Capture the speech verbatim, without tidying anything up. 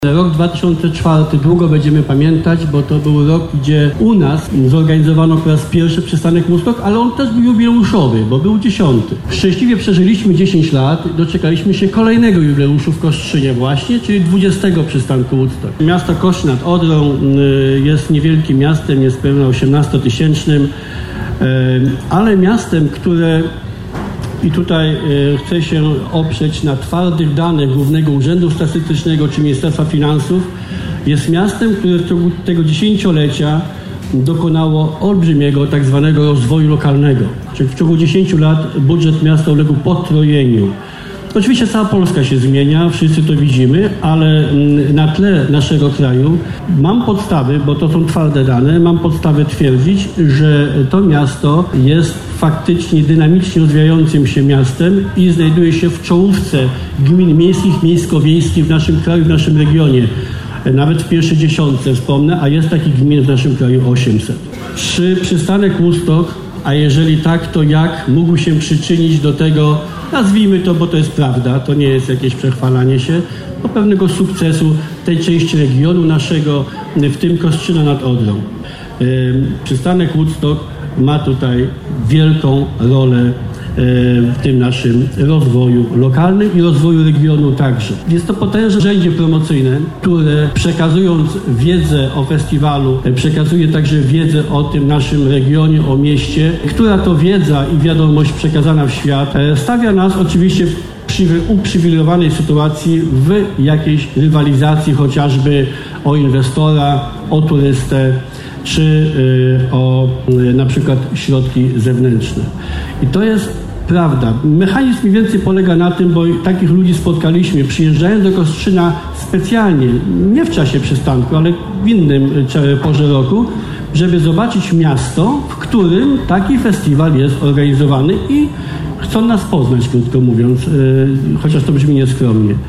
Rok dwa tysiące czwarty długo będziemy pamiętać, bo to był rok, gdzie u nas zorganizowano po raz pierwszy przystanek Woodstock, ale on też był jubileuszowy, bo był dziesiąty. Szczęśliwie przeżyliśmy dziesięć lat, doczekaliśmy się kolejnego jubileuszu w Kostrzynie właśnie, czyli dwudziestego przystanku Woodstock. Miasto Kostrzyn nad Odrą jest niewielkim miastem, jest pewnie osiemnastotysięcznym, ale miastem, które... I tutaj e, chcę się oprzeć na twardych danych Głównego Urzędu Statystycznego czy Ministerstwa Finansów. Jest miastem, które w ciągu tego dziesięciolecia dokonało olbrzymiego tak zwanego rozwoju lokalnego. Czyli w ciągu dziesięciu lat budżet miasta uległ potrojeniu. Oczywiście cała Polska się zmienia, wszyscy to widzimy, ale na tle naszego kraju mam podstawy, bo to są twarde dane, mam podstawy twierdzić, że to miasto jest faktycznie dynamicznie rozwijającym się miastem i znajduje się w czołówce gmin miejskich, miejsko-wiejskich w naszym kraju, w naszym regionie. Nawet w pierwszej dziesiątce wspomnę, a jest takich gmin w naszym kraju osiemset. Czy przystanek Woodstock, a jeżeli tak, to jak mógł się przyczynić do tego, nazwijmy to, bo to jest prawda, to nie jest jakieś przechwalanie się, do pewnego sukcesu tej części regionu naszego, w tym Kostrzyna nad Odrą. Przystanek Woodstock ma tutaj wielką rolę w tym naszym rozwoju lokalnym i rozwoju regionu także. Jest to potężne narzędzie promocyjne, które przekazując wiedzę o festiwalu, przekazuje także wiedzę o tym naszym regionie, o mieście, która to wiedza i wiadomość przekazana w świat stawia nas oczywiście w uprzywilejowanej sytuacji w jakiejś rywalizacji chociażby o inwestora, o turystę, czy y, o y, na przykład środki zewnętrzne. I to jest prawda. Mechanizm mniej więcej polega na tym, bo takich ludzi spotkaliśmy, przyjeżdżając do Kostrzyna specjalnie, nie w czasie przystanku, ale w innym porze roku, żeby zobaczyć miasto, w którym taki festiwal jest organizowany i chcą nas poznać, krótko mówiąc, y, chociaż to brzmi nieskromnie.